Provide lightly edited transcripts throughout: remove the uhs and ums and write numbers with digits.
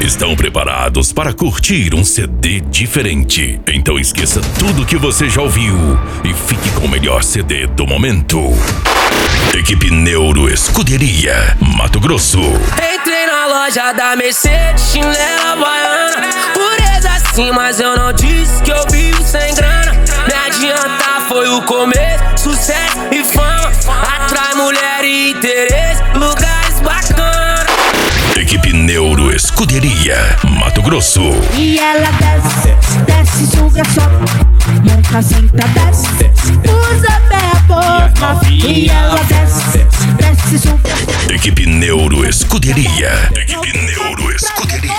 Estão preparados para curtir um CD diferente? Então esqueça tudo que você já ouviu e fique com o melhor CD do momento. Equipe Neuro Escuderia, Mato Grosso. Entrei na loja da Mercedes, chinela baiana. Pureza sim, mas eu não disse que eu vivo sem grana. Me adiantar foi o começo, sucesso e fama. Atrai mulher e interesse, lugares bacanas. Equipe Neuro Escuderia, Mato Grosso. E ela desce, desce, suga, sobe, monta, senta, desce, usa bem a boca. E ela desce, desce, suga. Equipe Neuro Escuderia. Equipe Neuro Escuderia.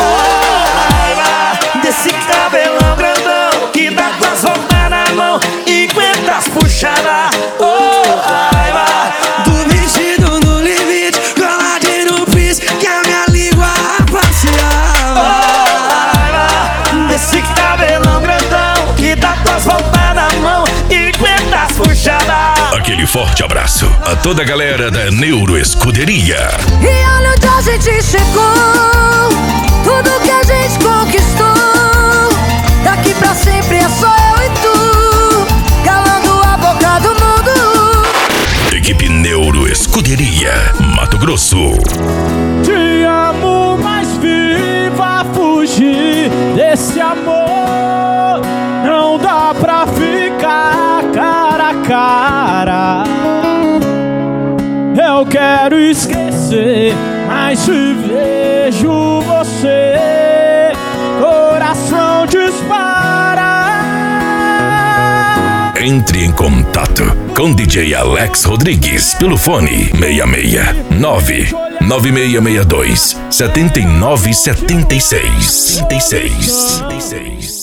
Desse cabelão grandão que dá duas voltas na mão e aguenta as puxadas. Raiva do vestido no limite, coladinho no piso que a minha língua passeava. Raiva desse cabelão grandão que dá duas voltas na mão e aguenta as puxadas. Aquele forte abraço a toda a galera da Neuro Escuderia. E olha onde a gente chegou, tudo que a gente conquistou. Daqui pra sempre é só eu e tu, calando a boca do mundo. Equipe Neuro Escuderia, Mato Grosso. Te amo, mas viva fugir desse amor. Não dá pra ficar cara a cara. Eu quero esquecer, mas se vejo você, coração dispara. Entre em contato com DJ Alex Rodrigues pelo fone 66 99662 7976.